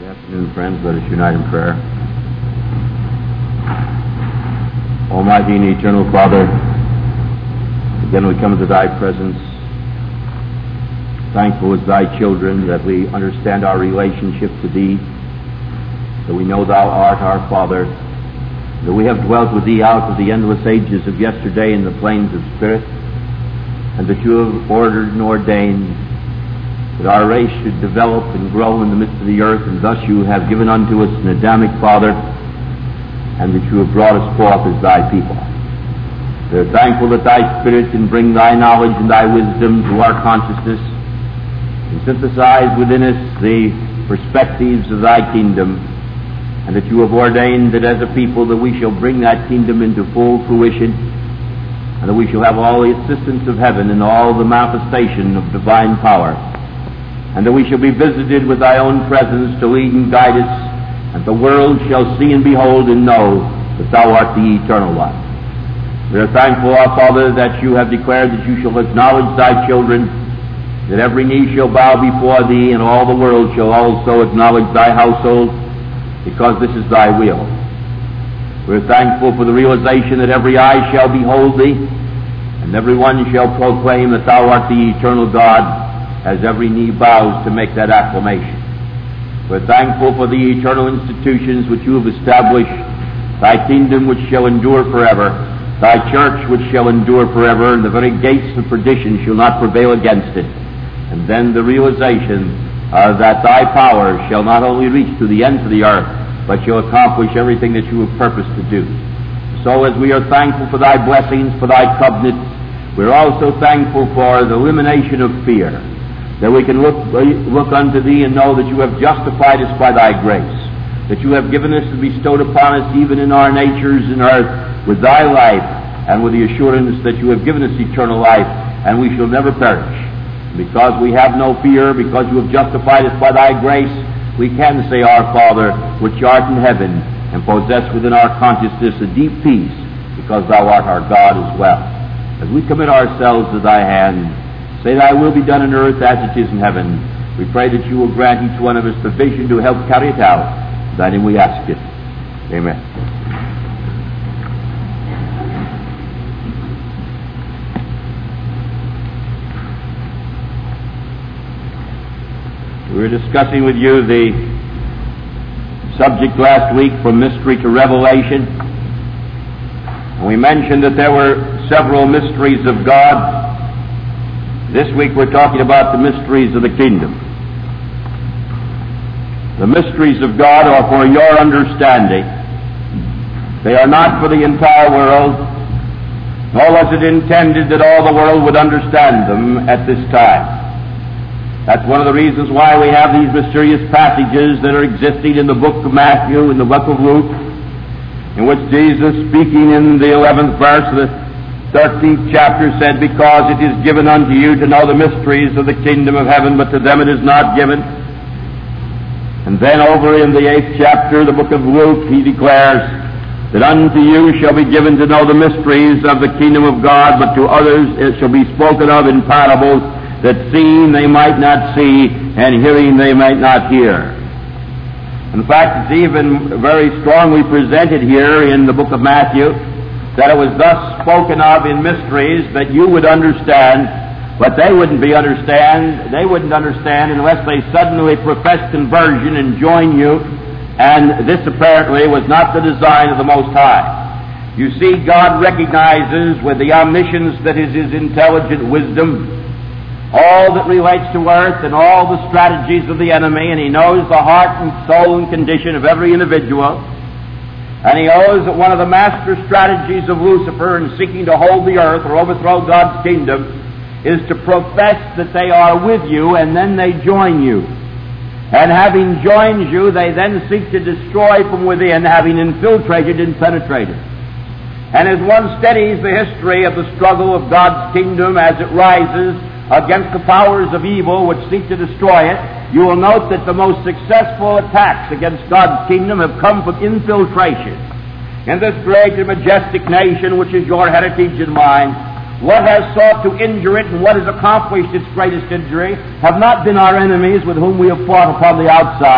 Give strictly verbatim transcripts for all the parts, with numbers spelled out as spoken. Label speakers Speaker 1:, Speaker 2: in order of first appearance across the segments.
Speaker 1: Good afternoon, friends. Let us unite in prayer. Almighty and eternal Father, again we come to Thy presence, thankful as Thy children that we understand our relationship to Thee, that we know Thou art our Father, that we have dwelt with Thee out of the endless ages of yesterday in the plains of spirit, and that You have ordered and ordained that our race should develop and grow in the midst of the earth, and thus You have given unto us an Adamic father, and that You have brought us forth as Thy people. We are thankful that Thy Spirit can bring Thy knowledge and Thy wisdom to our consciousness, and synthesize within us the perspectives of Thy kingdom, and that You have ordained that as a people that we shall bring that kingdom into full fruition, and that we shall have all the assistance of heaven and all the manifestation of divine power, and that we shall be visited with Thy own presence to lead and guide us, and the world shall see and behold and know that Thou art the eternal one. We are thankful, our Father, that You have declared that You shall acknowledge Thy children, that every knee shall bow before Thee, and all the world shall also acknowledge Thy household, because this is Thy will. We are thankful for the realization that every eye shall behold Thee, and every one shall proclaim that Thou art the eternal God, as every knee bows to make that acclamation. We're thankful for the eternal institutions which You have established, Thy kingdom which shall endure forever, Thy church which shall endure forever, and the very gates of perdition shall not prevail against it. And then the realization uh, that Thy power shall not only reach to the ends of the earth, but shall accomplish everything that You have purposed to do. So as we are thankful for Thy blessings, for Thy covenant, we're also thankful for the elimination of fear, that we can look look unto Thee and know that You have justified us by Thy grace, that You have given us and bestowed upon us even in our natures and earth with Thy life, and with the assurance that You have given us eternal life, and we shall never perish. Because we have no fear, because You have justified us by Thy grace, we can say, Our Father, which art in heaven, and possess within our consciousness a deep peace, because Thou art our God as well. As we commit ourselves to Thy hand, say, Thy will be done on earth as it is in heaven. We pray that You will grant each one of us the vision to help carry it out. In Thy name we ask it. Amen. We were discussing with you the subject last week, from mystery to revelation. And we mentioned that there were several mysteries of God. This week we're talking about the mysteries of the kingdom. The mysteries of God are for your understanding. They are not for the entire world, nor was it intended that all the world would understand them at this time. That's one of the reasons why we have these mysterious passages that are existing in the book of Matthew, in the book of Luke, in which Jesus, speaking in the eleventh verse of the thirteenth chapter, said, Because it is given unto you to know the mysteries of the kingdom of heaven, but to them it is not given. And then over in the eighth chapter, the book of Luke, he declares that unto you shall be given to know the mysteries of the kingdom of God, but to others it shall be spoken of in parables, that seeing they might not see, and hearing they might not hear. In fact, it's even very strongly presented here in the book of Matthew, that it was thus spoken of in mysteries that you would understand, but they wouldn't be understand. They wouldn't understand unless they suddenly professed conversion and joined You, and this apparently was not the design of the Most High. You see, God recognizes with the omniscience that is His intelligent wisdom all that relates to earth and all the strategies of the enemy, and He knows the heart and soul and condition of every individual. And He knows that one of the master strategies of Lucifer in seeking to hold the earth or overthrow God's kingdom is to profess that they are with You, and then they join You. And having joined You, they then seek to destroy from within, having infiltrated and penetrated. And as one studies the history of the struggle of God's kingdom as it rises against the powers of evil which seek to destroy it, you will note that the most successful attacks against God's kingdom have come from infiltration. In this great and majestic nation, which is your heritage and mine, what has sought to injure it and what has accomplished its greatest injury have not been our enemies with whom we have fought upon the outside,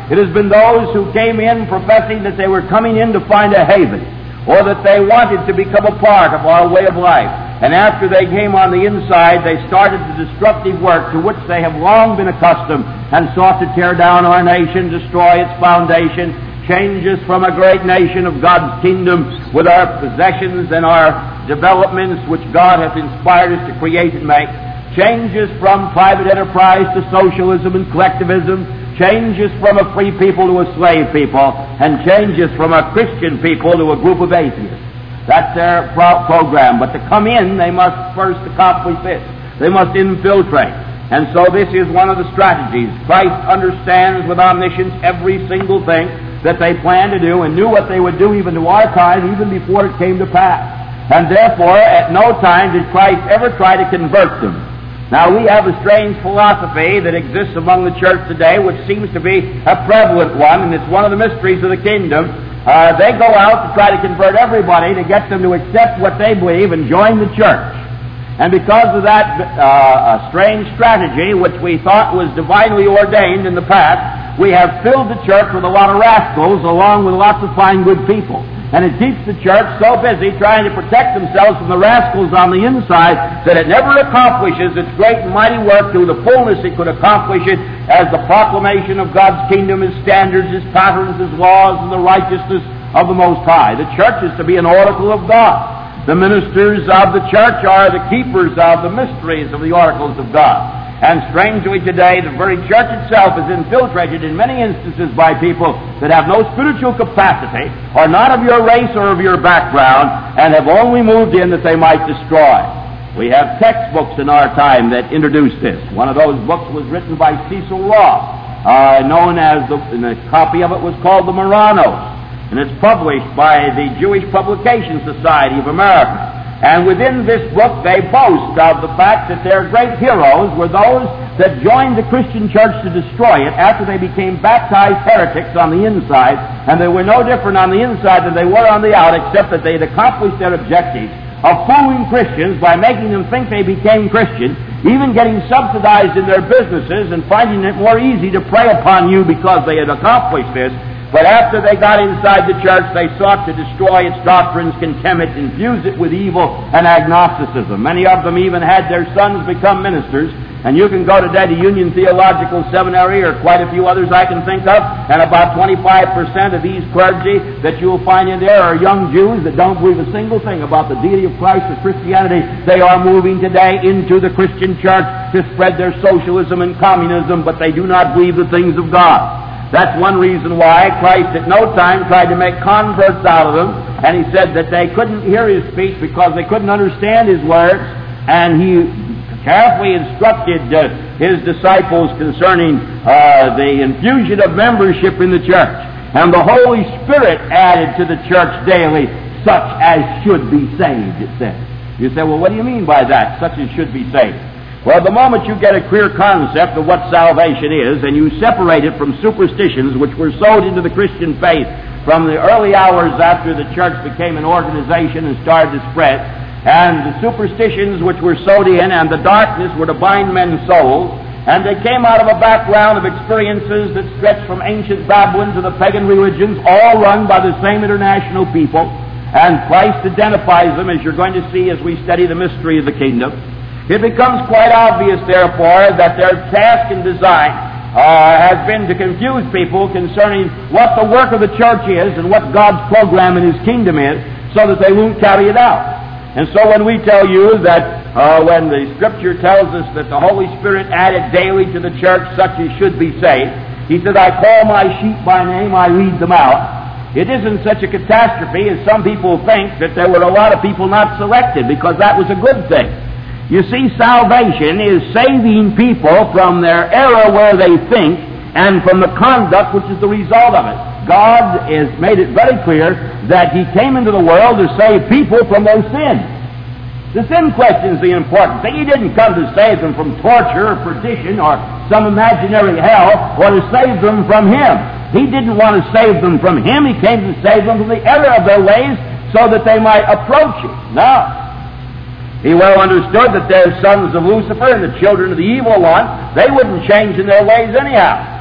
Speaker 1: It has been those who came in professing that they were coming in to find a haven, or that they wanted to become a part of our way of life. And after they came on the inside, they started the destructive work to which they have long been accustomed, and sought to tear down our nation, destroy its foundation, change us from a great nation of God's kingdom with our possessions and our developments which God hath inspired us to create and make, change us from private enterprise to socialism and collectivism, change us from a free people to a slave people, and change us from a Christian people to a group of atheists. That's their pro- program. But to come in, they must first accomplish this. They must infiltrate. And so this is one of the strategies. Christ understands with omniscience every single thing that they plan to do, and knew what they would do even to our time, even before it came to pass. And therefore, at no time did Christ ever try to convert them. Now, we have a strange philosophy that exists among the church today, which seems to be a prevalent one, and it's one of the mysteries of the kingdom. Uh, they go out to try to convert everybody, to get them to accept what they believe and join the church. And because of that uh, strange strategy, which we thought was divinely ordained in the past, we have filled the church with a lot of rascals along with lots of fine good people. And it keeps the church so busy trying to protect themselves from the rascals on the inside that it never accomplishes its great and mighty work to the fullness it could accomplish it as the proclamation of God's kingdom, His standards, His patterns, His laws, and the righteousness of the Most High. The church is to be an oracle of God. The ministers of the church are the keepers of the mysteries of the oracles of God. And strangely today, the very church itself is infiltrated in many instances by people that have no spiritual capacity, are not of your race or of your background, and have only moved in that they might destroy. We have textbooks in our time that introduce this. One of those books was written by Cecil Roth, uh, known as, the, and a copy of it was called The Marranos, and it's published by the Jewish Publication Society of America. And within this book, they boast of the fact that their great heroes were those that joined the Christian church to destroy it after they became baptized heretics on the inside, and they were no different on the inside than they were on the out, except that they had accomplished their objectives of fooling Christians by making them think they became Christian, even getting subsidized in their businesses and finding it more easy to prey upon you because they had accomplished this. But after they got inside the church, they sought to destroy its doctrines, condemn it, infuse it with evil and agnosticism. Many of them even had their sons become ministers. And you can go today to Union Theological Seminary or quite a few others I can think of, and about twenty-five percent of these clergy that you'll find in there are young Jews that don't believe a single thing about the deity of Christ or Christianity. They are moving today into the Christian church to spread their socialism and communism, but they do not believe the things of God. That's one reason why Christ at no time tried to make converts out of them, and He said that they couldn't hear His speech because they couldn't understand His words, and He carefully instructed uh, His disciples concerning uh, the infusion of membership in the church, and the Holy Spirit added to the church daily such as should be saved, it says. You say, well, what do you mean by that, such as should be saved? Well, the moment you get a clear concept of what salvation is, and you separate it from superstitions which were sowed into the Christian faith from the early hours after the church became an organization and started to spread, and the superstitions which were sowed in and the darkness were to bind men's souls, and they came out of a background of experiences that stretched from ancient Babylon to the pagan religions, all run by the same international people, and Christ identifies them, as you're going to see as we study the mystery of the kingdom. It becomes quite obvious, therefore, that their task and design uh, has been to confuse people concerning what the work of the church is and what God's program in His kingdom is, so that they won't carry it out. And so when we tell you that uh, when the Scripture tells us that the Holy Spirit added daily to the church such as should be saved, He said, I call my sheep by name, I lead them out. It isn't such a catastrophe as some people think, that there were a lot of people not selected, because that was a good thing. You see, salvation is saving people from their error where they think and from the conduct which is the result of it. God has made it very clear that He came into the world to save people from their sins. The sin question is the important thing. He didn't come to save them from torture or perdition or some imaginary hell, or to save them from Him. He didn't want to save them from Him. He came to save them from the error of their ways so that they might approach Him. Now, He well understood that they're sons of Lucifer and the children of the evil one. They wouldn't change in their ways anyhow.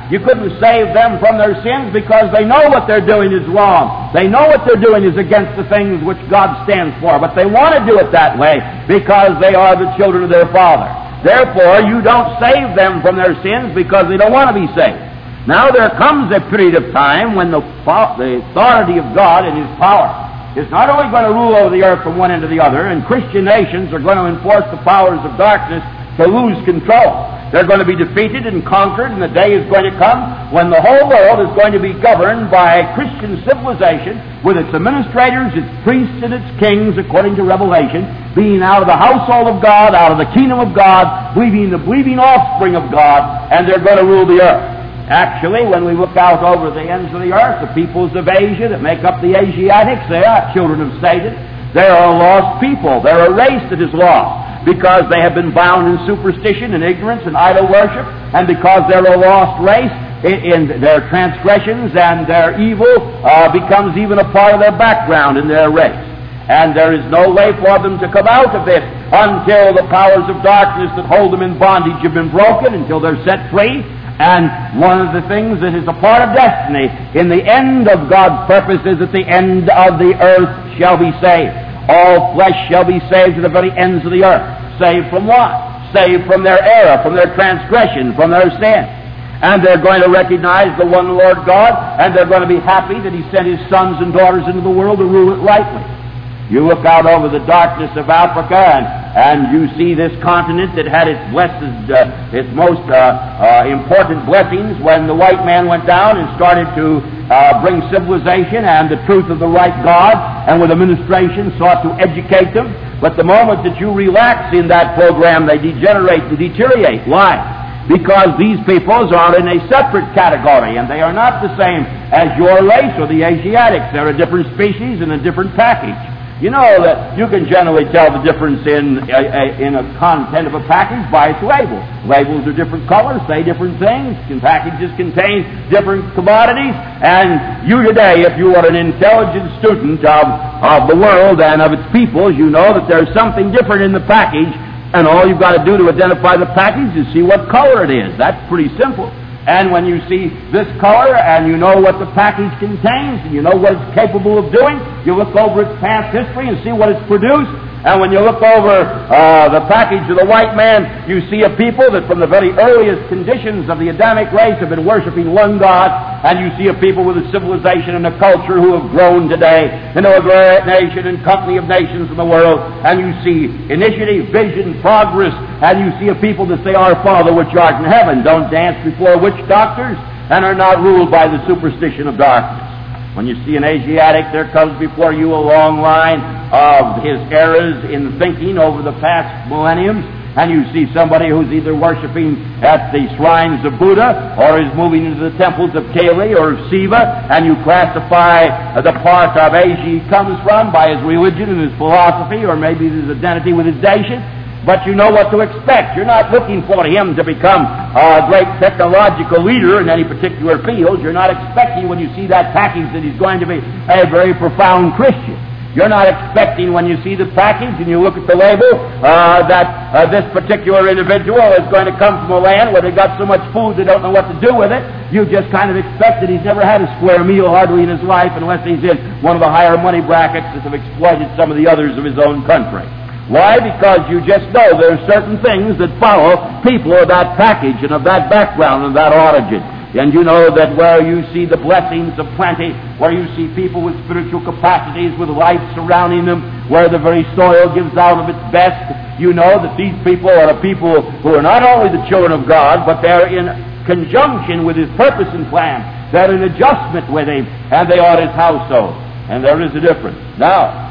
Speaker 1: You couldn't save them from their sins because they know what they're doing is wrong. They know what they're doing is against the things which God stands for, but they want to do it that way because they are the children of their Father. Therefore, you don't save them from their sins because they don't want to be saved. Now there comes a period of time when the, the authority of God and His power is not only going to rule over the earth from one end to the other, and Christian nations are going to enforce the powers of darkness to lose control. They're going to be defeated and conquered, and the day is going to come when the whole world is going to be governed by Christian civilization, with its administrators, its priests, and its kings, according to Revelation, being out of the household of God, out of the kingdom of God, believing the believing offspring of God, and they're going to rule the earth. Actually, when we look out over the ends of the earth, the peoples of Asia that make up the Asiatics, they are children of Satan. They are a lost people. They're a race that is lost, because they have been bound in superstition and ignorance and idol worship, and because they're a lost race, in, in their transgressions and their evil uh, becomes even a part of their background in their race. And there is no way for them to come out of it until the powers of darkness that hold them in bondage have been broken, until they're set free. And one of the things that is a part of destiny in the end of God's purpose is that the end of the earth shall be saved. All flesh shall be saved to the very ends of the earth. Saved from what? Saved from their error, from their transgression, from their sin. And they're going to recognize the one Lord God, and they're going to be happy that He sent His sons and daughters into the world to rule it rightly. You look out over the darkness of Africa, and, and you see this continent that had its blessed, uh, its most uh, uh, important blessings when the white man went down and started to uh, bring civilization and the truth of the right God, and with administration sought to educate them. But the moment that you relax in that program, they degenerate and deteriorate. Why? Because these peoples are in a separate category, and they are not the same as your race or the Asiatics. They're a different species and a different package. You know that you can generally tell the difference in a, a, in a content of a package by its labels. Labels are different colors, say different things, and packages contain different commodities. And you today, if you are an intelligent student of, of the world and of its peoples, you know that there's something different in the package, and all you've got to do to identify the package is see what color it is. That's pretty simple. And when you see this color and you know what the package contains and you know what it's capable of doing, you look over its past history and see what it's produced. And when you look over uh, the package of the white man, you see a people that from the very earliest conditions of the Adamic race have been worshiping one God, and you see a people with a civilization and a culture who have grown today into a great nation and company of nations in the world, and you see initiative, vision, progress, and you see a people that say, Our Father which art in heaven, don't dance before witch doctors, and are not ruled by the superstition of darkness. When you see an Asiatic, there comes before you a long line of his errors in thinking over the past millenniums, and you see somebody who's either worshiping at the shrines of Buddha or is moving into the temples of Kali or Shiva, and you classify the part of Asia he comes from by his religion and his philosophy, or maybe his identity with his nation. But you know what to expect. You're not looking for him to become a great technological leader in any particular field. You're not expecting when you see that package that he's going to be a very profound Christian. You're not expecting when you see the package and you look at the label uh, that uh, this particular individual is going to come from a land where they've got so much food they don't know what to do with it. You just kind of expect that he's never had a square meal hardly in his life unless he's in one of the higher money brackets that have exploited some of the others of his own country. Why? Because you just know there are certain things that follow people of that package and of that background and that origin. And you know that where you see the blessings of plenty, where you see people with spiritual capacities, with life surrounding them, where the very soil gives out of its best, you know that these people are a people who are not only the children of God, but they're in conjunction with His purpose and plan. They're in adjustment with Him, and they are His household. And there is a difference. Now,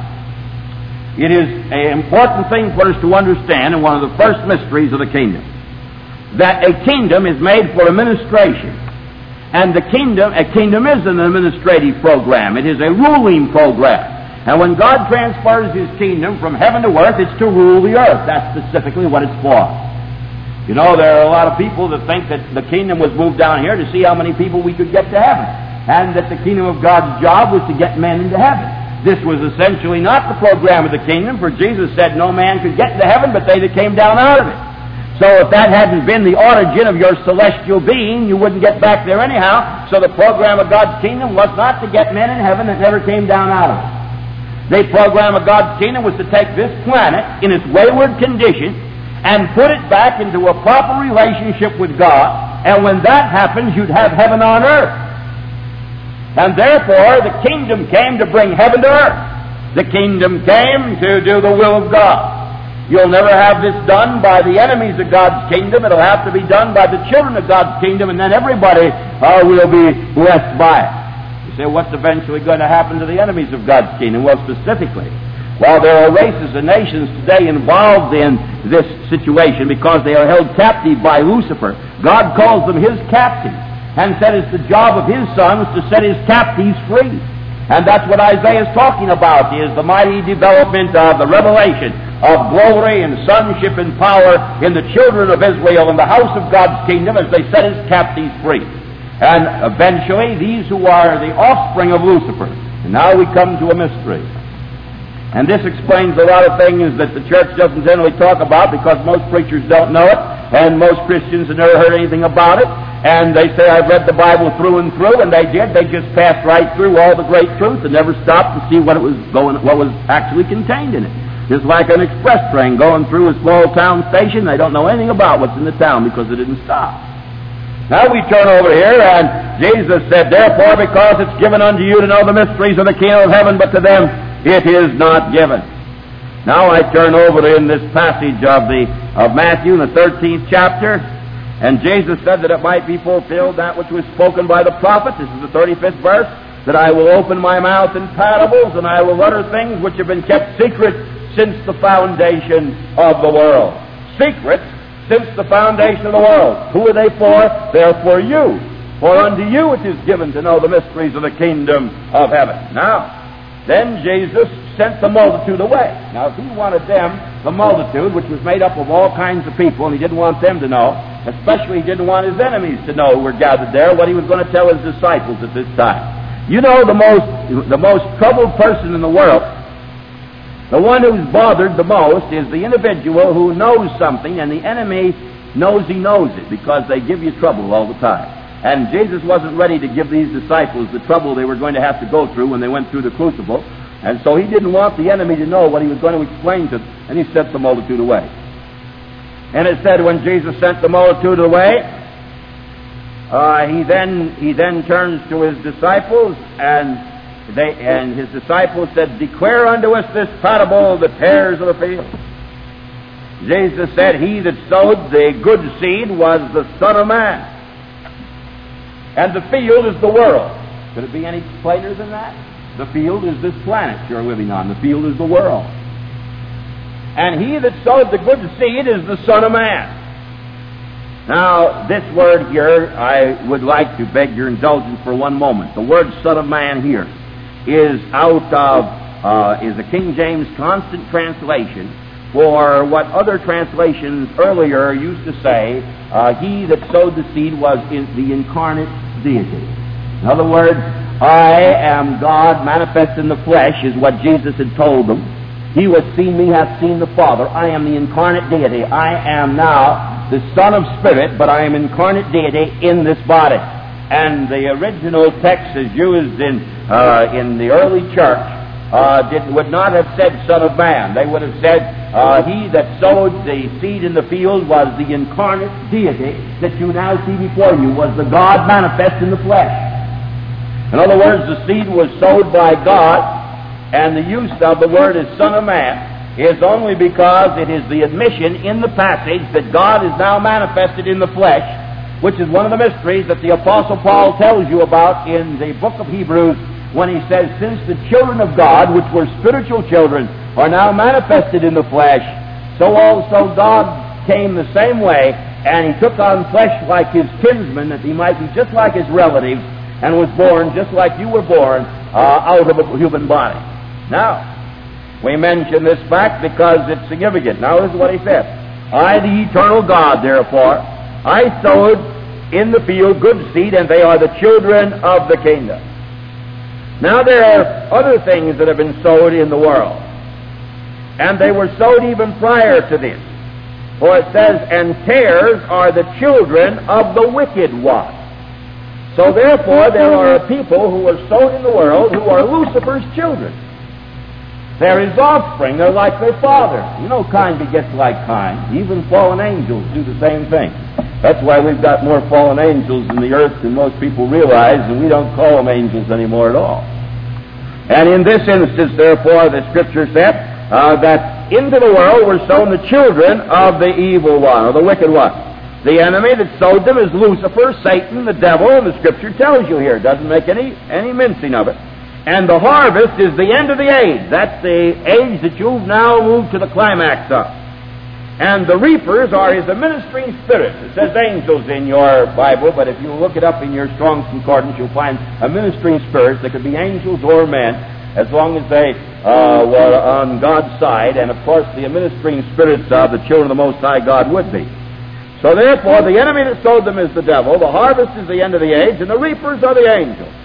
Speaker 1: it is an important thing for us to understand, and one of the first mysteries of the kingdom, that a kingdom is made for administration. And the kingdom, a kingdom is an administrative program. It is a ruling program. And when God transfers His kingdom from heaven to earth, it's to rule the earth. That's specifically what it's for. You know, there are a lot of people that think that the kingdom was moved down here to see how many people we could get to heaven, and that the kingdom of God's job was to get men into heaven. This was essentially not the program of the kingdom, for Jesus said no man could get into heaven but they that came down out of it. So if that hadn't been the origin of your celestial being, you wouldn't get back there anyhow. So the program of God's kingdom was not to get men in heaven that never came down out of it. The program of God's kingdom was to take this planet in its wayward condition and put it back into a proper relationship with God. And when that happens, you'd have heaven on earth. And therefore, the kingdom came to bring heaven to earth. The kingdom came to do the will of God. You'll never have this done by the enemies of God's kingdom. It'll have to be done by the children of God's kingdom, and then everybody uh, will be blessed by it. You say, what's eventually going to happen to the enemies of God's kingdom? Well, specifically, while there are races and nations today involved in this situation because they are held captive by Lucifer, God calls them His captives and said it's the job of His sons to set His captives free. And that's what Isaiah is talking about, is the mighty development of the revelation of glory and sonship and power in the children of Israel in the house of God's kingdom as they set His captives free. And eventually, these who are the offspring of Lucifer. And now we come to a mystery. And this explains a lot of things that the church doesn't generally talk about because most preachers don't know it, and most Christians have never heard anything about it. And they say, I've read the Bible through and through, and they did. They just passed right through all the great truth and never stopped to see what it was going, what was actually contained in it. Just like an express train going through a small town station, they don't know anything about what's in the town because it didn't stop. Now we turn over here, and Jesus said, therefore, because it's given unto you to know the mysteries of the kingdom of heaven, but to them it is not given. Now I turn over in this passage of the of Matthew in the thirteenth chapter. And Jesus said that it might be fulfilled that which was spoken by the prophet. This is the thirty-fifth verse. That I will open my mouth in parables, and I will utter things which have been kept secret since the foundation of the world. Secret since the foundation of the world. Who are they for? They're for you. For unto you it is given to know the mysteries of the kingdom of heaven. Now, then Jesus sent the multitude away. Now, if He wanted them, the multitude, which was made up of all kinds of people, and He didn't want them to know, especially He didn't want His enemies to know who were gathered there, what He was going to tell His disciples at this time. You know, the most, the most troubled person in the world, the one who's bothered the most, is the individual who knows something, and the enemy knows he knows it, because they give you trouble all the time. And Jesus wasn't ready to give these disciples the trouble they were going to have to go through when they went through the crucible. And so He didn't want the enemy to know what He was going to explain to them, and He sent the multitude away. And it said when Jesus sent the multitude away, uh, he then he then turns to His disciples, and they and His disciples said, declare unto us this parable of the tares of the field. Jesus said, he that sowed the good seed was the Son of Man. And the field is the world. Could it be any plainer than that? The field is this planet you're living on. The field is the world. And he that sowed the good seed is the Son of Man. Now, this word here, I would like to beg your indulgence for one moment. The word Son of Man here is out of, uh, is a King James constant translation for what other translations earlier used to say, uh, he that sowed the seed was in the incarnate deity. In other words, I am God manifest in the flesh, is what Jesus had told them. He who has seen me hath seen the Father. I am the incarnate deity. I am now the Son of Spirit, but I am incarnate deity in this body. And the original text is used in uh, in the early church uh, did, would not have said Son of Man. They would have said uh, he that sowed the seed in the field was the incarnate deity that you now see before you, was the God manifest in the flesh. In other words, the seed was sowed by God, and the use of the word as Son of Man is only because it is the admission in the passage that God is now manifested in the flesh, which is one of the mysteries that the Apostle Paul tells you about in the book of Hebrews when he says, since the children of God, which were spiritual children, are now manifested in the flesh, so also God came the same way, and He took on flesh like His kinsmen, that He might be just like His relatives, and was born just like you were born uh, out of a human body. Now, we mention this fact because it's significant. Now, this is what He said. I, the eternal God, therefore, I sowed in the field good seed, and they are the children of the kingdom. Now, there are other things that have been sowed in the world, and they were sowed even prior to this. For it says, and tares are the children of the wicked one. So therefore, there are people who are sown in the world who are Lucifer's children. They're his offspring. They're like their father. You know, kind begets like kind. Even fallen angels do the same thing. That's why we've got more fallen angels in the earth than most people realize, and we don't call them angels anymore at all. And in this instance, therefore, the Scripture said uh, that into the world were sown the children of the evil one, or the wicked one. The enemy that sowed them is Lucifer, Satan, the devil, and the Scripture tells you here. It doesn't make any, any mincing of it. And the harvest is the end of the age. That's the age that you've now moved to the climax of. And the reapers are his administering spirits. It says angels in your Bible, but if you look it up in your Strong's Concordance, you'll find administering spirits. They could be angels or men, as long as they uh, were on God's side. And, of course, the administering spirits of the children of the Most High God would be. So, therefore, the enemy that sowed them is the devil. The harvest is the end of the age, and the reapers are the angels.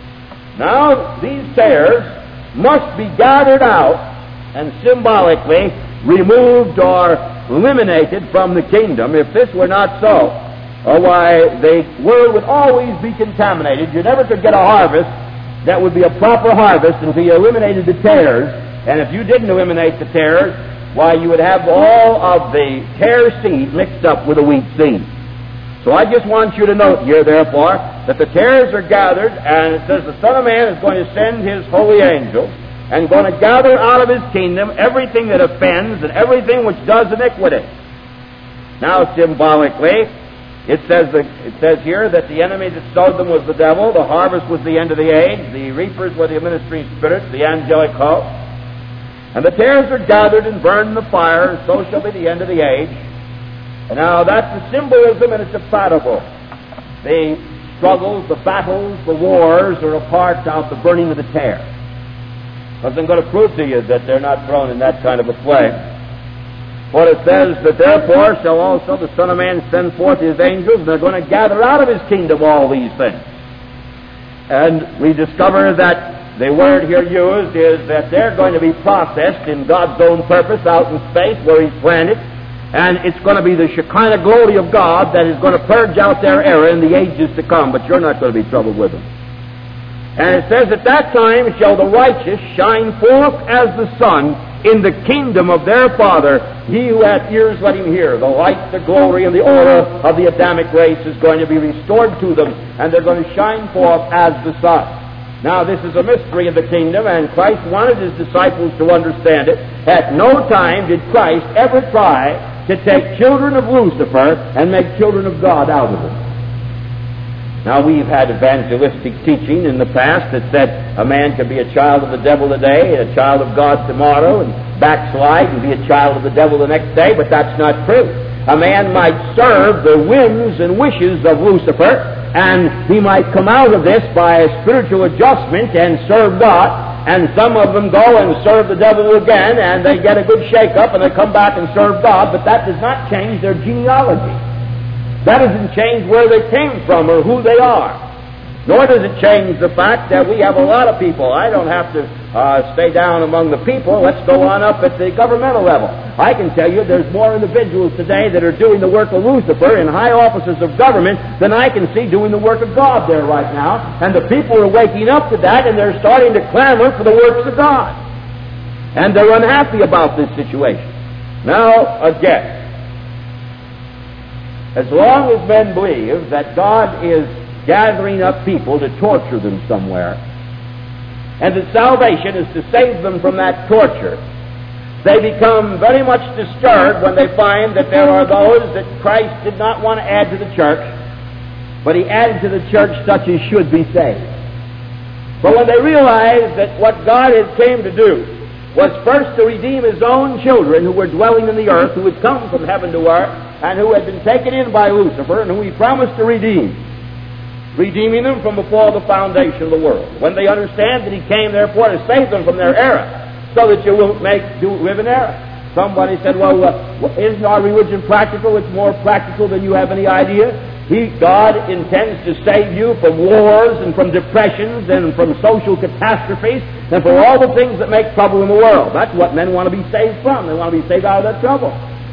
Speaker 1: Now, these tares must be gathered out and symbolically removed or eliminated from the kingdom. If this were not so, oh, why, the world would always be contaminated. You never could get a harvest that would be a proper harvest until you eliminated the tares. And if you didn't eliminate the tares, why, you would have all of the tare seed mixed up with the wheat seed. So I just want you to note here, therefore, that the tares are gathered, and it says the Son of Man is going to send his holy angels and going to gather out of his kingdom everything that offends and everything which does iniquity. Now, symbolically, it says that, it says here that the enemy that sowed them was the devil, the harvest was the end of the age, the reapers were the administering spirits, the angelic host, and the tares are gathered and burned in the fire, so shall be the end of the age. And now that's the symbolism, and it's a parable. The struggles, the battles, the wars are a part of the burning of the tares. Because I'm going to prove to you that they're not thrown in that kind of a flame. For it says that therefore shall also the Son of Man send forth his angels, and they're going to gather out of his kingdom all these things. And we discover that the word here used is that they're going to be processed in God's own purpose out in space where he's planted. And it's going to be the Shekinah glory of God that is going to purge out their error in the ages to come, but you're not going to be troubled with them. And it says, at that time shall the righteous shine forth as the sun in the kingdom of their Father. He who hath ears, let him hear. The light, the glory, and the aura of the Adamic race is going to be restored to them, and they're going to shine forth as the sun. Now, this is a mystery of the kingdom, and Christ wanted his disciples to understand it. At no time did Christ ever try to take children of Lucifer and make children of God out of them. Now, we've had evangelistic teaching in the past that said a man could be a child of the devil today, a child of God tomorrow, and backslide and be a child of the devil the next day, but that's not true. A man might serve the whims and wishes of Lucifer, and he might come out of this by a spiritual adjustment and serve God, and some of them go and serve the devil again, and they get a good shake-up, and they come back and serve God, but that does not change their genealogy. That doesn't change where they came from or who they are. Nor does it change the fact that we have a lot of people. I don't have to uh, stay down among the people. Let's go on up at the governmental level. I can tell you there's more individuals today that are doing the work of Lucifer in high offices of government than I can see doing the work of God there right now. And the people are waking up to that, and they're starting to clamor for the works of God. And they're unhappy about this situation. Now, again, as long as men believe that God is gathering up people to torture them somewhere, and that salvation is to save them from that torture, they become very much disturbed when they find that there are those that Christ did not want to add to the church, but he added to the church such as should be saved. But when they realize that what God had came to do was first to redeem his own children who were dwelling in the earth, who had come from heaven to earth, and who had been taken in by Lucifer, and whom he promised to redeem, redeeming them from before the foundation of the world. When they understand that he came, therefore, to save them from their error, so that you won't make do live in error. Somebody said, well, uh, isn't our religion practical? It's more practical than you have any idea. He, God intends to save you from wars and from depressions and from social catastrophes and from all the things that make trouble in the world. That's what men want to be saved from. They want to be saved out of that trouble.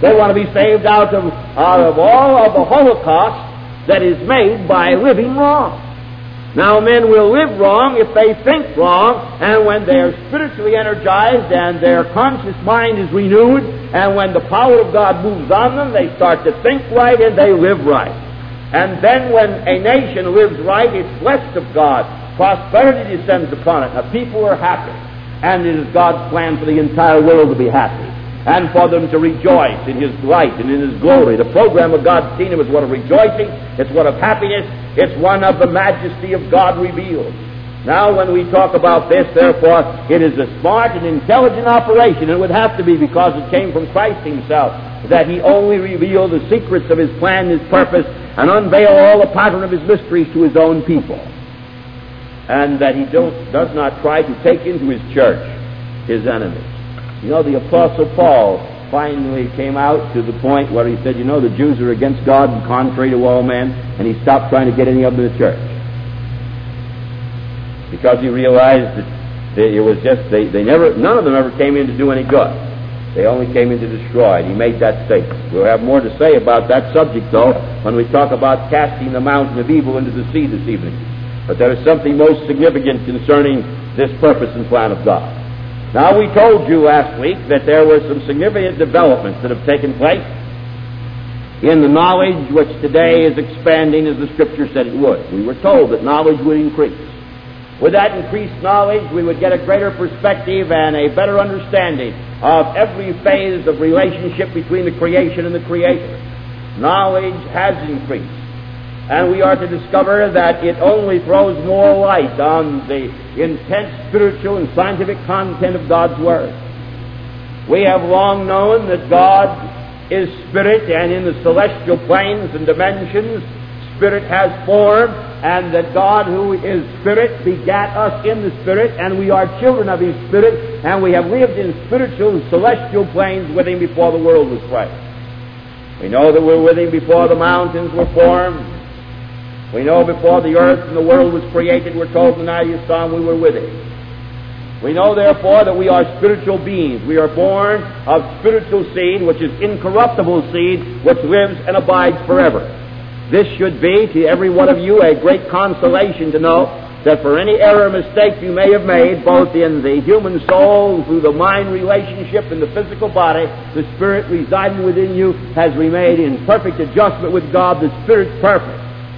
Speaker 1: They want to be saved out of, out of all of the holocaust that is made by living wrong. Now, men will live wrong if they think wrong, and when they are spiritually energized and their conscious mind is renewed, and when the power of God moves on them, they start to think right and they live right. And then when a nation lives right, it's blessed of God. Prosperity descends upon it. The people are happy, and it is God's plan for the entire world to be happy, and for them to rejoice in His light and in His glory. The program of God's kingdom is one of rejoicing, it's one of happiness, it's one of the majesty of God revealed. Now, when we talk about this, therefore, it is a smart and intelligent operation, and it would have to be because it came from Christ Himself, that He only revealed the secrets of His plan and His purpose, and unveil all the pattern of His mysteries to His own people, and that He don't, does not try to take into His church His enemies. You know, the Apostle Paul finally came out to the point where he said, you know, the Jews are against God and contrary to all men, and he stopped trying to get any of them in the church. Because he realized that it was just, they, they never, none of them ever came in to do any good. They only came in to destroy, and he made that statement. We'll have more to say about that subject, though, when we talk about casting the mountain of evil into the sea this evening. But there is something most significant concerning this purpose and plan of God. Now, we told you last week that there were some significant developments that have taken place in the knowledge which today is expanding as the Scripture said it would. We were told that knowledge would increase. With that increased knowledge, we would get a greater perspective and a better understanding of every phase of relationship between the creation and the Creator. Knowledge has increased, and we are to discover that it only throws more light on the intense spiritual and scientific content of God's Word. We have long known that God is Spirit, and in the celestial planes and dimensions, Spirit has form, and that God, who is Spirit, begat us in the Spirit, and we are children of His Spirit, and we have lived in spiritual and celestial planes with Him before the world was framed. We know that we're with Him before the mountains were formed. We know before the earth and the world was created, we're told in the ninetieth Psalm, we were with Him. We know, therefore, that we are spiritual beings. We are born of spiritual seed, which is incorruptible seed, which lives and abides forever. This should be, to every one of you, a great consolation to know that for any error or mistake you may have made, both in the human soul, through the mind relationship and the physical body, the Spirit residing within you has remained in perfect adjustment with God, the Spirit's purpose.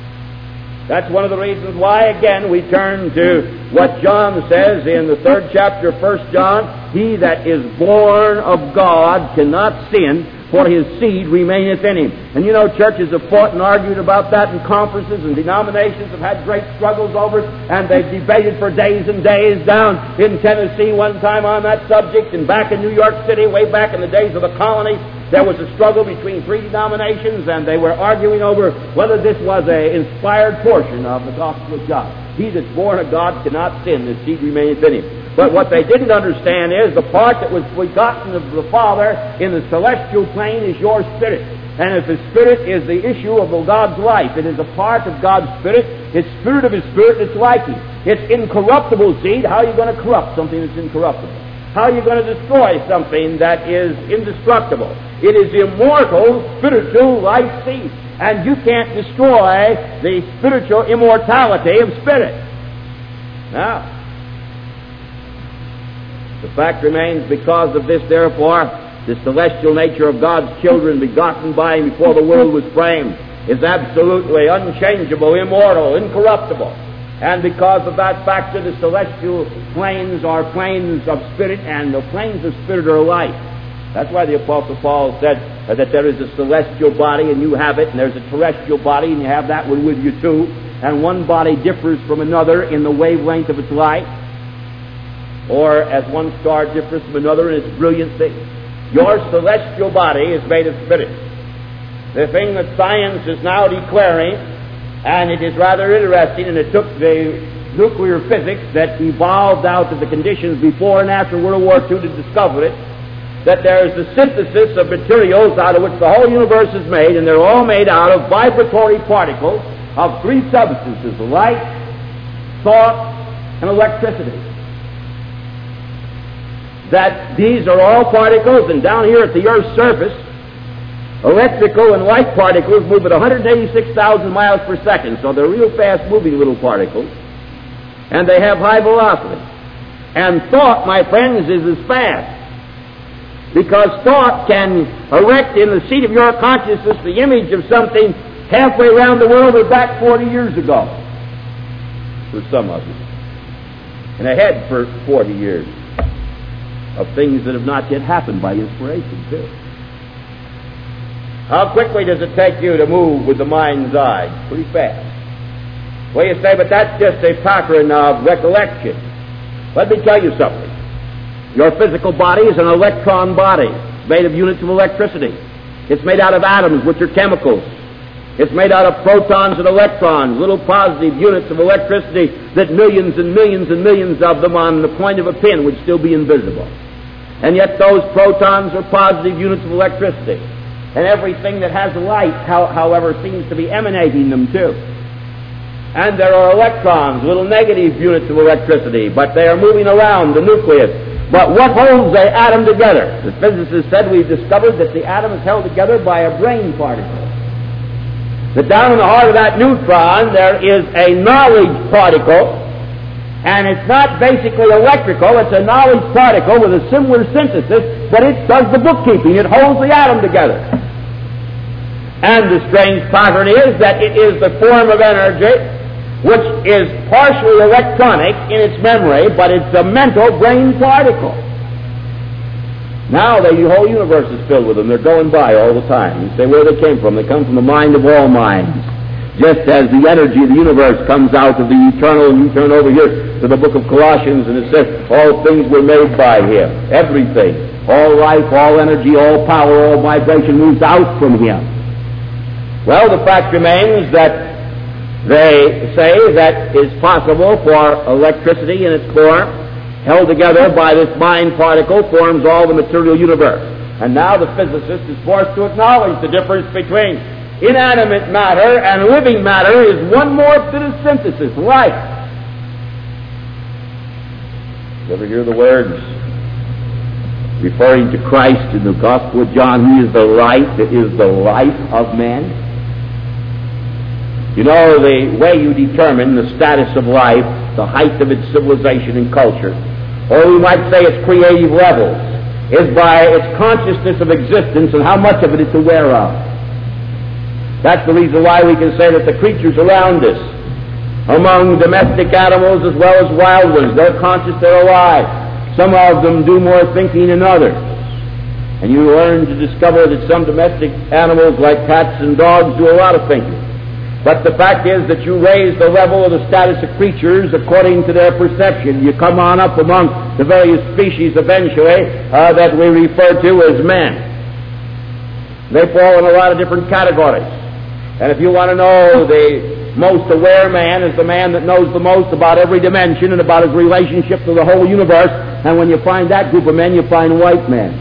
Speaker 1: That's one of the reasons why, again, we turn to what John says in the third chapter of First John, he that is born of God cannot sin, for his seed remaineth in him. And you know, churches have fought and argued about that in conferences, and denominations have had great struggles over it, and they've debated for days and days down in Tennessee one time on that subject, and back in New York City, way back in the days of the colony, there was a struggle between three denominations, and they were arguing over whether this was an inspired portion of the gospel of God. He that's born of God cannot sin, his seed remaineth in him. But what they didn't understand is the part that was begotten of the Father in the celestial plane is your spirit. And if the Spirit is the issue of God's life, it is a part of God's Spirit, it's Spirit of His Spirit, it's like Him. It's incorruptible seed. How are you going to corrupt something that's incorruptible? How are you going to destroy something that is indestructible? It is immortal, spiritual, life seed. And you can't destroy the spiritual immortality of spirit. Now, the fact remains, because of this, therefore, the celestial nature of God's children, begotten by Him before the world was framed, is absolutely unchangeable, immortal, incorruptible. And because of that factor, the celestial planes are planes of spirit, and the planes of spirit are life. That's why the Apostle Paul said uh, that there is a celestial body, and you have it, and there's a terrestrial body, and you have that one with you too. And one body differs from another in the wavelength of its light, or as one star differs from another in its brilliancy. Your celestial body is made of spirit. The thing that science is now declaring, and it is rather interesting, and it took the nuclear physics that evolved out of the conditions before and after World War Two to discover it, that there is the synthesis of materials out of which the whole universe is made, and they're all made out of vibratory particles of three substances: light, thought, and electricity. That these are all particles, and down here at the Earth's surface, Electrical and light particles move at one hundred eighty-six thousand miles per second, so they're real fast-moving little particles, and they have high velocity. And thought, my friends, is as fast, because thought can erect in the seat of your consciousness the image of something halfway around the world or back forty years ago, for some of you, and ahead for forty years, of things that have not yet happened by inspiration, too. How quickly does it take you to move with the mind's eye? Pretty fast. Well, you say, but that's just a pattern of recollection. Let me tell you something. Your physical body is an electron body. It's made of units of electricity. It's made out of atoms, which are chemicals. It's made out of protons and electrons, little positive units of electricity that millions and millions and millions of them on the point of a pin would still be invisible. And yet those protons are positive units of electricity. And everything that has light, how, however, seems to be emanating them too. And there are electrons, little negative units of electricity, but they are moving around the nucleus. But what holds the atom together? The physicists said we've discovered that the atom is held together by a brain particle. That down in the heart of that neutron there is a knowledge particle, and it's not basically electrical, it's a knowledge particle with a similar synthesis, but it does the bookkeeping, it holds the atom together. And the strange pattern is that it is the form of energy which is partially electronic in its memory, but it's a mental brain particle. Now the whole universe is filled with them. They're going by all the time. You say, where they came from? They come from the mind of all minds. Just as the energy of the universe comes out of the eternal, and you turn over here to the book of Colossians, and it says, all things were made by Him. Everything. All life, all energy, all power, all vibration moves out from Him. Well, the fact remains that they say that it's possible for electricity in its core, held together by this mind particle, forms all the material universe. And now the physicist is forced to acknowledge the difference between inanimate matter and living matter is one more bit of synthesis, life. You ever hear the words referring to Christ in the Gospel of John? He is the light that is the life of men. You know, the way you determine the status of life, the height of its civilization and culture, or we might say its creative levels, is by its consciousness of existence and how much of it it's aware of. That's the reason why we can say that the creatures around us, among domestic animals as well as wild ones, they're conscious, they're alive. Some of them do more thinking than others. And you learn to discover that some domestic animals, like cats and dogs, do a lot of thinking. But the fact is that you raise the level of the status of creatures according to their perception. You come on up among the various species eventually uh, that we refer to as men. They fall in a lot of different categories. And if you want to know the most aware man is the man that knows the most about every dimension and about his relationship to the whole universe. And when you find that group of men, you find white men.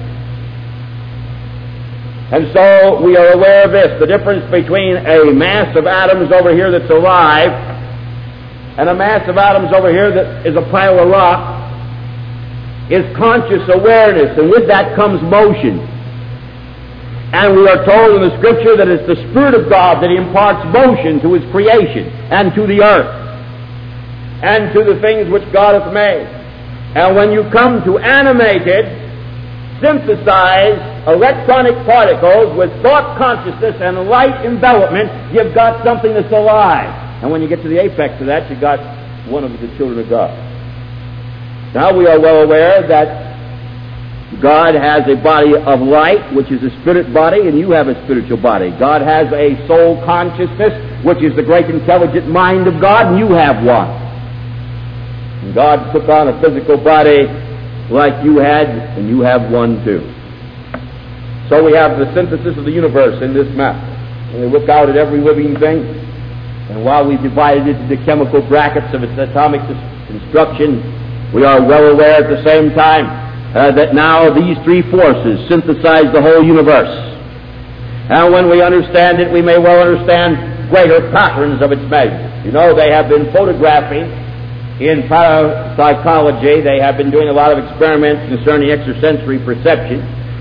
Speaker 1: And so we are aware of this, the difference between a mass of atoms over here that's alive and a mass of atoms over here that is a pile of rock is conscious awareness, and with that comes motion. And we are told in the Scripture that it's the Spirit of God that imparts motion to His creation and to the earth and to the things which God hath made. And when you come to animated, synthesized electronic particles with thought consciousness and light envelopment, you've got something that's alive. And when you get to the apex of that, you've got one of the children of God. Now we are well aware that God has a body of light, which is a spirit body, and you have a spiritual body. God has a soul consciousness, which is the great intelligent mind of God, and you have one. And God took on a physical body like you had, and you have one too. So we have the synthesis of the universe in this map. And we look out at every living thing, and while we divided it into chemical brackets of its atomic construction, we are well aware at the same time uh, that now these three forces synthesize the whole universe. And when we understand it, we may well understand greater patterns of its measures. You know, they have been photographing in parapsychology, they have been doing a lot of experiments concerning extrasensory perception,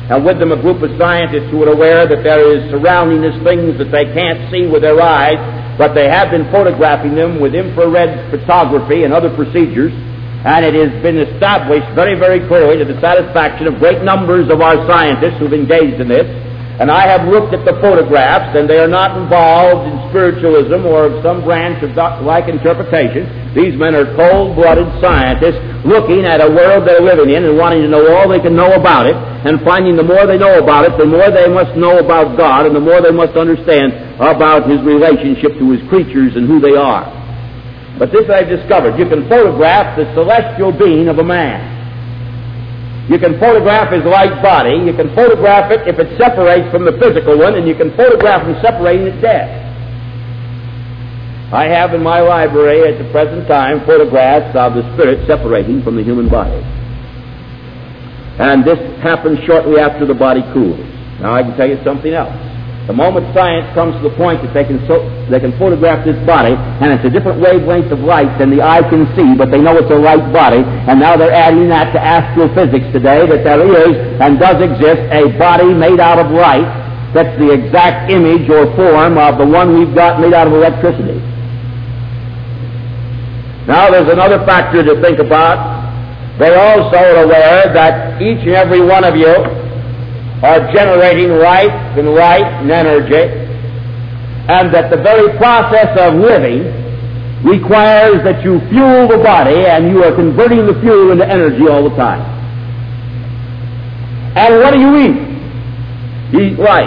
Speaker 1: and with them a group of scientists who are aware that there is surrounding us things that they can't see with their eyes, but they have been photographing them with infrared photography and other procedures, and it has been established very, very clearly to the satisfaction of great numbers of our scientists who've engaged in this. And I have looked at the photographs, and they are not involved in spiritualism or of some branch of like interpretation. These men are cold-blooded scientists looking at a world they're living in and wanting to know all they can know about it, and finding the more they know about it, the more they must know about God, and the more they must understand about His relationship to His creatures and who they are. But this I've discovered. You can photograph the celestial being of a man. You can photograph his light body. You can photograph it if it separates from the physical one, and you can photograph him separating at death. I have in my library at the present time photographs of the spirit separating from the human body. And this happens shortly after the body cools. Now I can tell you something else. The moment science comes to the point that they can so, they can photograph this body, and it's a different wavelength of light than the eye can see, but they know it's a light body, and now they're adding that to astrophysics today, that there is and does exist a body made out of light that's the exact image or form of the one we've got made out of electricity. Now there's another factor to think about. They're also aware that each and every one of you are generating light and light and energy, and that the very process of living requires that you fuel the body, and you are converting the fuel into energy all the time. And what do you eat? You eat light.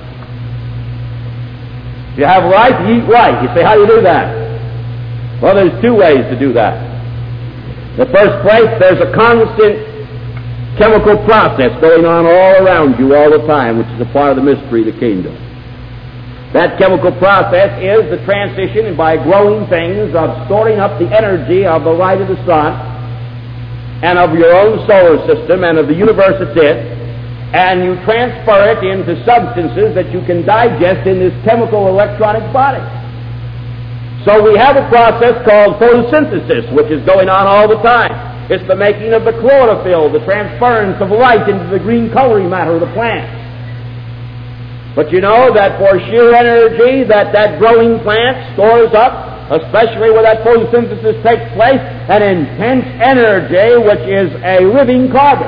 Speaker 1: If you have light, you eat light. You say, how do you do that? Well, there's two ways to do that. In the first place, there's a constant chemical process going on all around you all the time, which is a part of the mystery of the kingdom. That chemical process is the transition by growing things of storing up the energy of the light of the sun and of your own solar system and of the universe it's in, and you transfer it into substances that you can digest in this chemical electronic body. So we have a process called photosynthesis, which is going on all the time. It's the making of the chlorophyll, the transference of light into the green coloring matter of the plant. But you know that for sheer energy that that growing plant stores up, especially where that photosynthesis takes place, an intense energy which is a living carbon.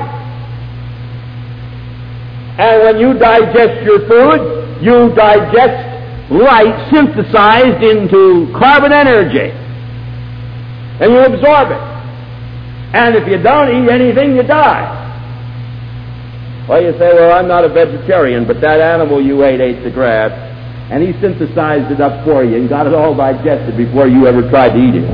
Speaker 1: And when you digest your food, you digest light synthesized into carbon energy, and you absorb it. And if you don't eat anything, you die. Well, you say, well, I'm not a vegetarian, but that animal you ate ate the grass, and he synthesized it up for you and got it all digested before you ever tried to eat it.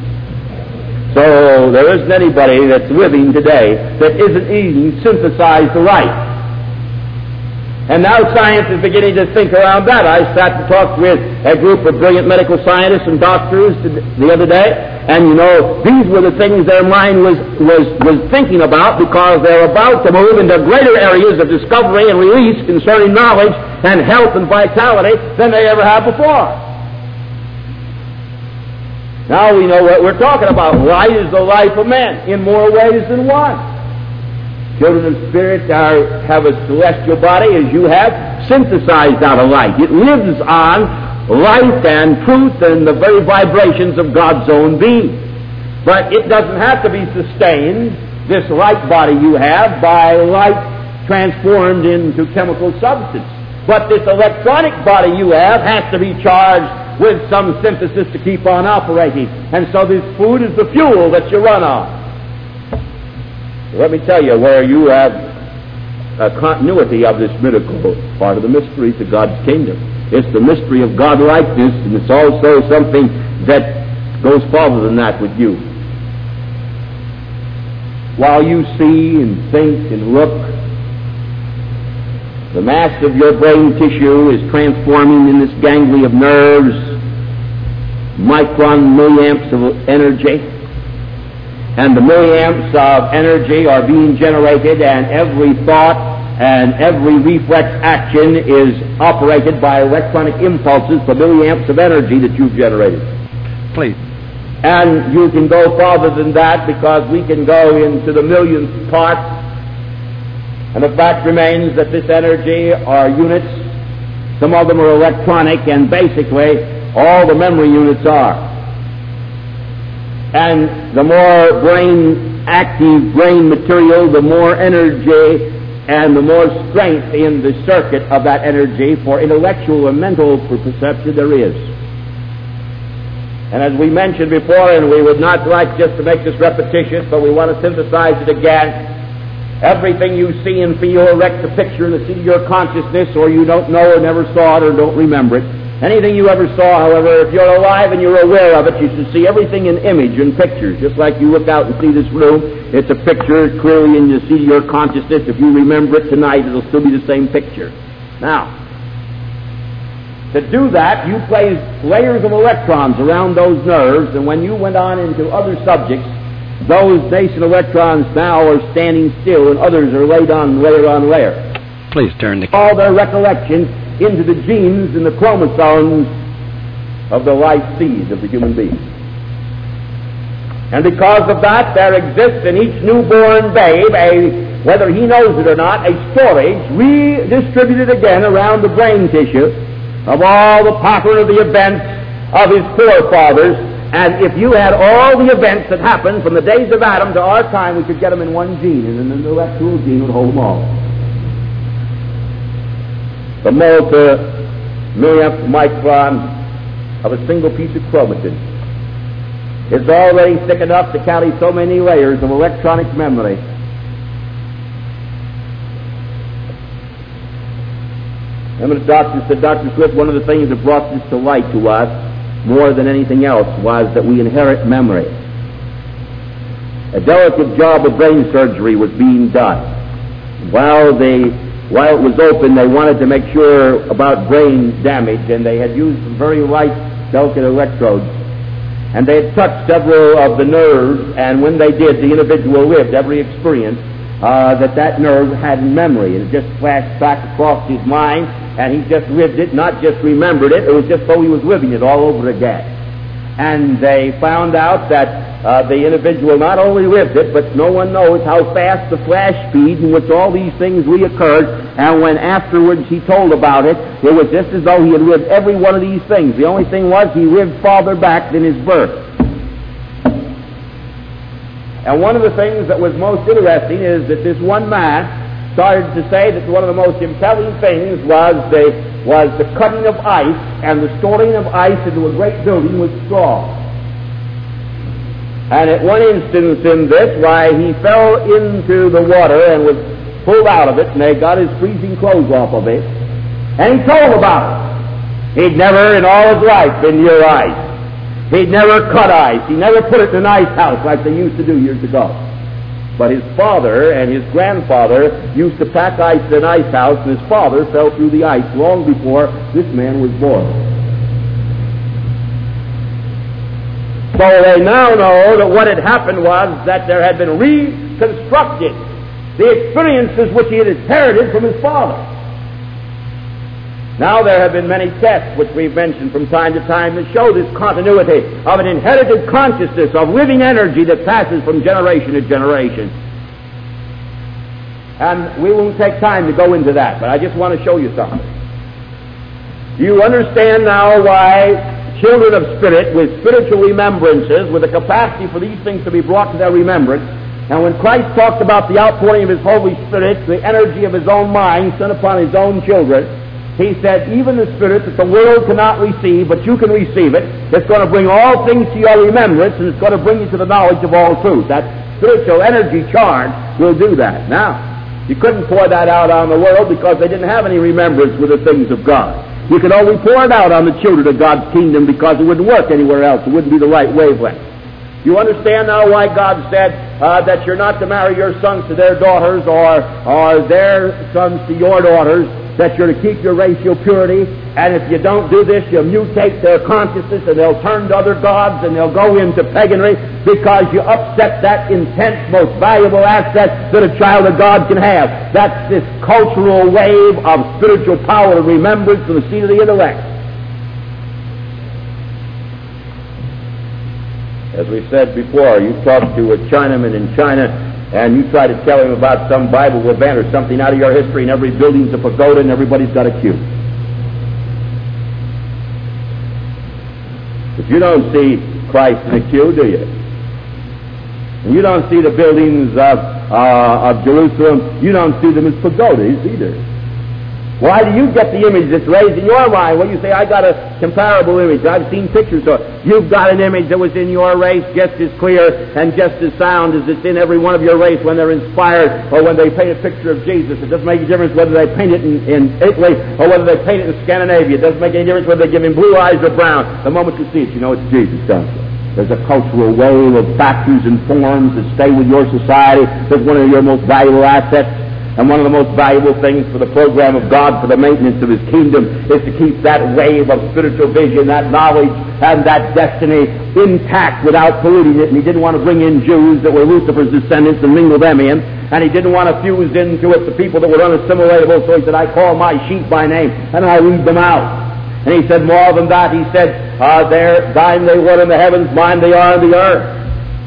Speaker 1: So there isn't anybody that's living today that isn't eating synthesized light. And now science is beginning to think around that. I sat and talked with a group of brilliant medical scientists and doctors the other day, and you know, these were the things their mind was, was, was thinking about, because they're about to move into greater areas of discovery and release concerning knowledge and health and vitality than they ever have before. Now we know what we're talking about. Light is the life of man in more ways than one. Children of spirit are, have a celestial body, as you have, synthesized out of light. It lives on light and truth and the very vibrations of God's own being. But it doesn't have to be sustained, this light body you have, by light transformed into chemical substance. But this electronic body you have has to be charged with some synthesis to keep on operating. And so this food is the fuel that you run on. Let me tell you where you have a continuity of this miracle, part of the mystery to God's kingdom. It's the mystery of God-likeness, and it's also something that goes farther than that with you. While you see and think and look, the mass of your brain tissue is transforming in this gangly of nerves, micron milliamps of energy. And the milliamps of energy are being generated, and every thought and every reflex action is operated by electronic impulses for milliamps of energy that you've generated.
Speaker 2: Please.
Speaker 1: And you can go farther than that, because we can go into the millionth part And the fact remains that this energy are units. Some of them are electronic, and basically all the memory units are. And the more brain active brain material, the more energy and the more strength in the circuit of that energy for intellectual and mental perception there is. And as we mentioned before, and we would not like just to make this repetitious, but we want to synthesize it again, everything you see and feel erects a picture in the seat of your consciousness, or you don't know or never saw it or don't remember it. Anything you ever saw, however, if you're alive and you're aware of it, you should see everything in image and pictures. Just like you look out and see this room, it's a picture clearly in the seat of your consciousness. If you remember it tonight, it'll still be the same picture. Now, to do that, you placed layers of electrons around those nerves, and when you went on into other subjects, those nascent electrons now are standing still, and others are laid on layer on layer.
Speaker 2: Please turn the...
Speaker 1: All their recollections into the genes and the chromosomes of the life seed of the human being. And because of that, there exists in each newborn babe, a, whether he knows it or not, a storage redistributed again around the brain tissue of all the pattern of the events of his forefathers. And if you had all the events that happened from the days of Adam to our time, we could get them in one gene, and an intellectual gene would hold them all. The multi-millionth micron of a single piece of chromatin is already thick enough to carry so many layers of electronic memory. Remember, the doctor said, Doctor Swift, one of the things that brought this to light to us more than anything else was that we inherit memory. A delicate job of brain surgery was being done. While they While it was open, they wanted to make sure about brain damage, and they had used some very light, delicate electrodes. And they had touched several of the nerves, and when they did, the individual lived every experience uh, that that nerve had in memory. And it just flashed back across his mind, and he just lived it, not just remembered it. It was just though he was living it all over again. And they found out that Uh, the individual not only lived it, but no one knows how fast the flash speed in which all these things reoccurred, and when afterwards he told about it, it was just as though he had lived every one of these things. The only thing was he lived farther back than his birth. And one of the things that was most interesting is that this one man started to say that one of the most impelling things was the, was the cutting of ice and the storing of ice into a great building with straw. And at one instance in this, why, he fell into the water and was pulled out of it, and they got his freezing clothes off of it. And he told about it. He'd never in all his life been near ice. He'd never cut ice. He never put it in an ice house like they used to do years ago. But his father and his grandfather used to pack ice in an ice house, and his father fell through the ice long before this man was born. So they now know that what had happened was that there had been reconstructed the experiences which he had inherited from his father. Now there have been many tests which we've mentioned from time to time that show this continuity of an inherited consciousness of living energy that passes from generation to generation. And we won't take time to go into that, but I just want to show you something. You understand now why children of spirit with spiritual remembrances, with the capacity for these things to be brought to their remembrance. And when Christ talked about the outpouring of His Holy Spirit, the energy of His own mind sent upon His own children, He said, even the Spirit that the world cannot receive, but you can receive it, it's going to bring all things to your remembrance, and it's going to bring you to the knowledge of all truth. That spiritual energy charge will do that. Now, you couldn't pour that out on the world because they didn't have any remembrance with the things of God. You could only pour it out on the children of God's kingdom because it wouldn't work anywhere else. It wouldn't be the right wavelength. You understand now why God said uh, that you're not to marry your sons to their daughters or, or their sons to your daughters, that you're to keep your racial purity, and if you don't do this, you'll mutate their consciousness and they'll turn to other gods and they'll go into paganry because you upset that intense, most valuable asset that a child of God can have. That's this cultural wave of spiritual power and remembrance from the seat of the intellect. As we said before, you talk to a Chinaman in China and you try to tell him about some Bible event or something out of your history, and every building's a pagoda and everybody's got a cue. But you don't see Christ in a cue, do you? And you don't see the buildings of, uh, of Jerusalem, you don't see them as pagodas either. Why do you get the image that's raised in your mind? Well, you say, I got a comparable image. I've seen pictures of it. You've got an image that was in your race just as clear and just as sound as it's in every one of your race when they're inspired or when they paint a picture of Jesus. It doesn't make a difference whether they paint it in, in Italy or whether they paint it in Scandinavia. It doesn't make any difference whether they give him blue eyes or brown. The moment you see it, you know it's Jesus, don't you? There's a cultural wave of factors and forms that stay with your society. There's one of your most valuable assets. And one of the most valuable things for the program of God for the maintenance of His kingdom is to keep that wave of spiritual vision, that knowledge, and that destiny intact without polluting it. And He didn't want to bring in Jews that were Lucifer's descendants and mingle them in. And He didn't want to fuse into it the people that were unassimilatable. So He said, I call my sheep by name, and I lead them out. And He said more than that. He said, uh, there, thine they were in the heavens, mine they are in the earth.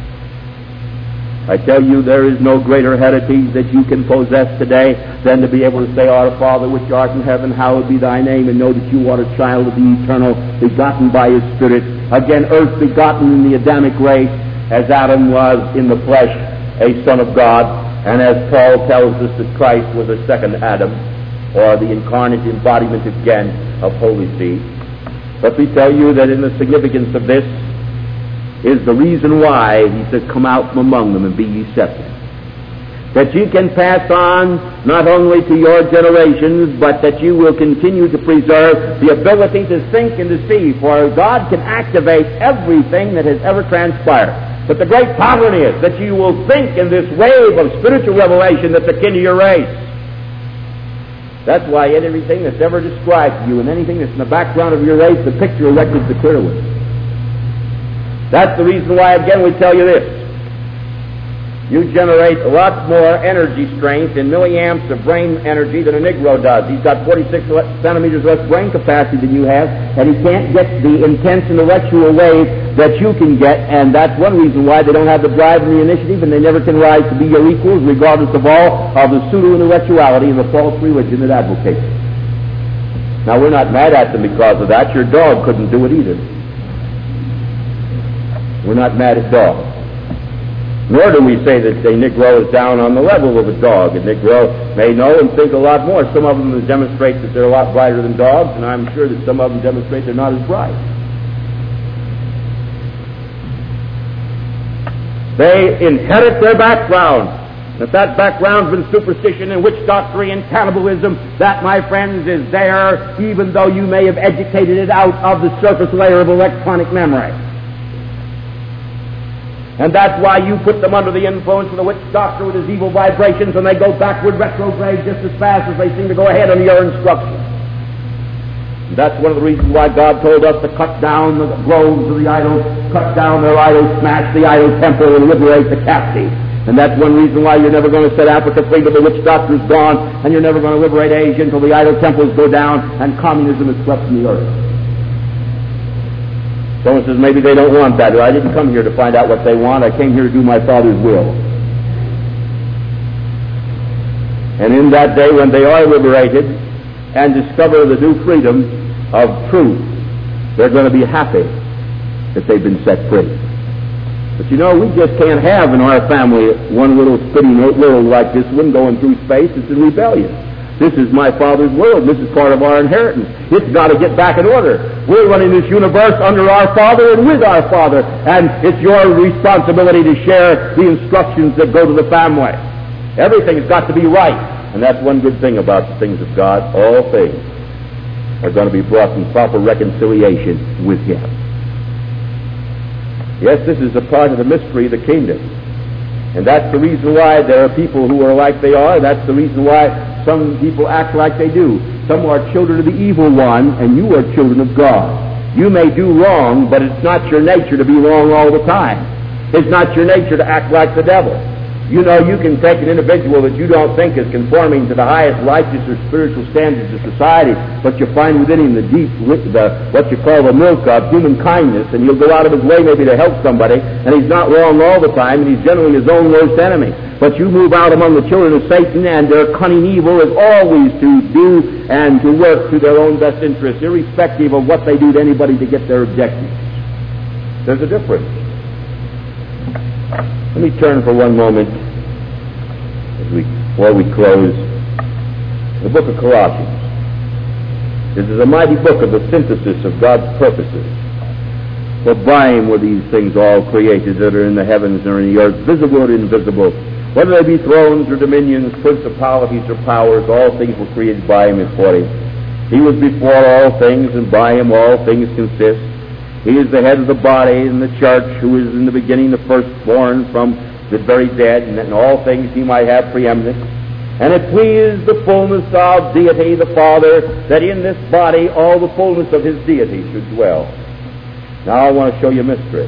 Speaker 1: I tell you, there is no greater heritage that you can possess today than to be able to say, Our Father which art in heaven, hallowed be thy name, and know that you are a child of the eternal, begotten by His Spirit. Again, earth begotten in the Adamic race, as Adam was in the flesh, a son of God, and as Paul tells us that Christ was a second Adam, or the incarnate embodiment again of Holy Seed. Let me tell you that in the significance of this, is the reason why He said, come out from among them and be ye separate. That you can pass on not only to your generations, but that you will continue to preserve the ability to think and to see, for God can activate everything that has ever transpired. But the great problem is that you will think in this wave of spiritual revelation that's akin to your race. That's why in everything that's ever described to you and anything that's in the background of your race, the picture erected the clear one. That's the reason why, again, we tell you this. You generate a lot more energy strength in milliamps of brain energy than a Negro does. He's got forty-six centimeters less brain capacity than you have, and he can't get the intense intellectual wave that you can get, and that's one reason why they don't have the drive and the initiative, and they never can rise to be your equals, regardless of all of the pseudo-intellectuality and the false religion that advocates it. Now, we're not mad at them because of that. Your dog couldn't do it either. We're not mad at dogs. Nor do we say that a Negro is down on the level of a dog. A Negro may know and think a lot more. Some of them demonstrate that they're a lot brighter than dogs, and I'm sure that some of them demonstrate they're not as bright. They inherit their background. If that background's been superstition and witch doctrine and cannibalism, that, my friends, is there even though you may have educated it out of the surface layer of electronic memory. And that's why you put them under the influence of the witch doctor with his evil vibrations, and they go backward, retrograde, just as fast as they seem to go ahead under your instructions. And that's one of the reasons why God told us to cut down the groves of the idols, cut down their idols, smash the idol temple, and liberate the captive. And that's one reason why you're never going to set Africa free till the witch doctor's gone, and you're never going to liberate Asia until the idol temples go down and communism is swept from the earth. Someone says, maybe they don't want that. Well, I didn't come here to find out what they want. I came here to do my Father's will. And in that day when they are liberated and discover the new freedom of truth, they're going to be happy that they've been set free. But you know, we just can't have in our family one little spitting world like this one going through space. It's in rebellion. This is my Father's world. This is part of our inheritance. It's got to get back in order. We're running this universe under our Father and with our Father. And it's your responsibility to share the instructions that go to the family. Everything's got to be right. And that's one good thing about the things of God. All things are going to be brought in proper reconciliation with Him. Yes, this is a part of the mystery of the kingdom. And that's the reason why there are people who are like they are. That's the reason why some people act like they do. Some are children of the evil one, and you are children of God. You may do wrong, but it's not your nature to be wrong all the time. It's not your nature to act like the devil. You know, you can take an individual that you don't think is conforming to the highest righteous or spiritual standards of society, but you find within him the deep, the, what you call the milk of human kindness, and he'll go out of his way maybe to help somebody, and he's not wrong all the time, and he's generally his own worst enemy. But you move out among the children of Satan, and their cunning evil is always to do and to work to their own best interests, irrespective of what they do to anybody to get their objectives. There's a difference. Let me turn for one moment, as we, before we close, the book of Colossians. This is a mighty book of the synthesis of God's purposes. For by Him were these things all created that are in the heavens and in the earth, visible and invisible. Whether they be thrones or dominions, principalities or powers, all things were created by Him and for Him. He was before all things, and by Him all things consist. He is the head of the body in the church, who is in the beginning the firstborn from the very dead, and in all things He might have preeminence. And it pleased the fullness of deity, the Father, that in this body all the fullness of His deity should dwell. Now I want to show you a mystery.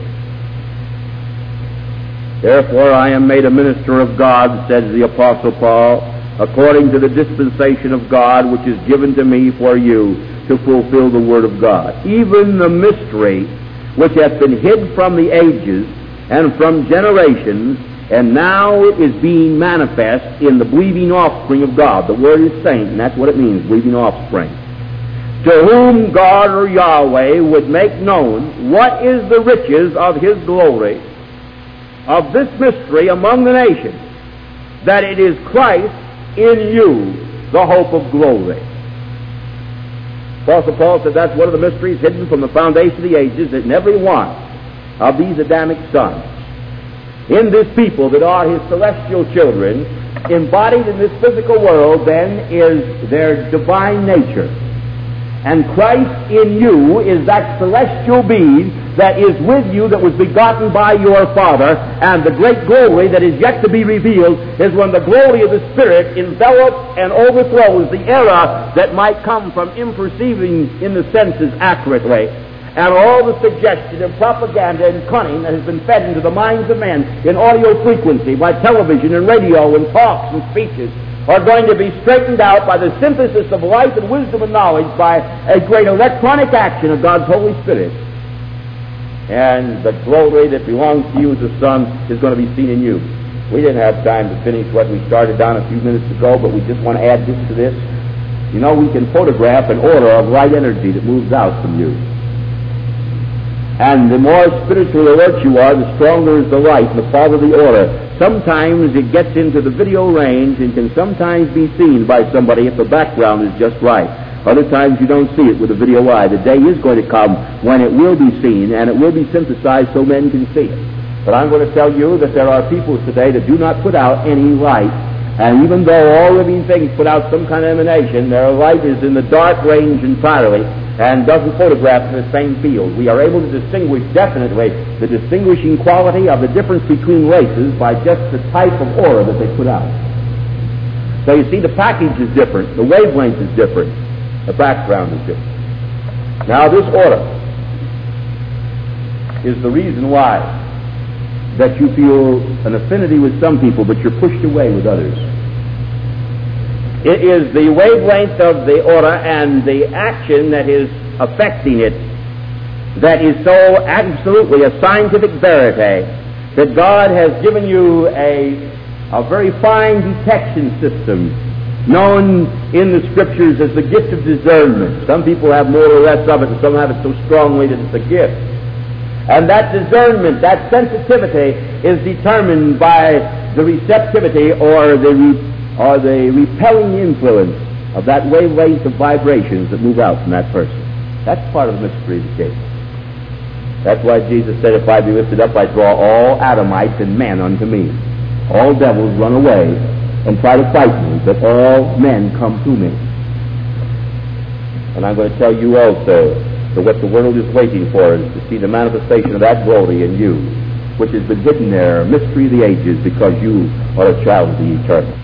Speaker 1: Therefore I am made a minister of God, says the Apostle Paul, according to the dispensation of God which is given to me for you to fulfill the Word of God. Even the mystery which hath been hid from the ages and from generations, and now it is being manifest in the believing offspring of God. The word is saint, and that's what it means, believing offspring. To whom God or Yahweh would make known what is the riches of His glory, of this mystery among the nations, that it is Christ in you, the hope of glory. Apostle Paul said that's one of the mysteries hidden from the foundation of the ages, that in every one of these Adamic sons, in this people that are His celestial children, embodied in this physical world then is their divine nature. And Christ in you is that celestial being that is with you, that was begotten by your Father, and the great glory that is yet to be revealed is when the glory of the Spirit envelops and overthrows the error that might come from imperceiving in the senses accurately, and all the suggestion and propaganda and cunning that has been fed into the minds of men in audio frequency by television and radio and talks and speeches are going to be straightened out by the synthesis of life and wisdom and knowledge by a great electronic action of God's Holy Spirit. And the glory that belongs to you as a son is going to be seen in you. We didn't have time to finish what we started down a few minutes ago, but we just want to add this to this. You know, we can photograph an aura of light energy that moves out from you. And the more spiritually alert you are, the stronger is the light and the farther the aura. Sometimes it gets into the video range and can sometimes be seen by somebody if the background is just right. Other times you don't see it with a video eye. The day is going to come when it will be seen and it will be synthesized so men can see it. But I'm going to tell you that there are people today that do not put out any light. And even though all living things put out some kind of emanation, their light is in the dark range entirely and doesn't photograph in the same field. We are able to distinguish definitely the distinguishing quality of the difference between races by just the type of aura that they put out. So you see, the package is different, the wavelength is different, the background is different. Now this aura is the reason why that you feel an affinity with some people, but you're pushed away with others. It is the wavelength of the aura and the action that is affecting it that is so absolutely a scientific verity that God has given you a, a very fine detection system known in the Scriptures as the gift of discernment. Some people have more or less of it, and some have it so strongly that it's a gift. And that discernment, that sensitivity, is determined by the receptivity or the re- or the repelling influence of that wavelength of vibrations that move out from that person. That's part of the mystery of the case. That's why Jesus said, if I be lifted up, I draw all Adamites and men unto me. All devils run away and try to fight me, but all men come to me. And I'm going to tell you also that what the world is waiting for is to see the manifestation of that glory in you, which has been hidden there, mystery of the ages, because you are a child of the eternal.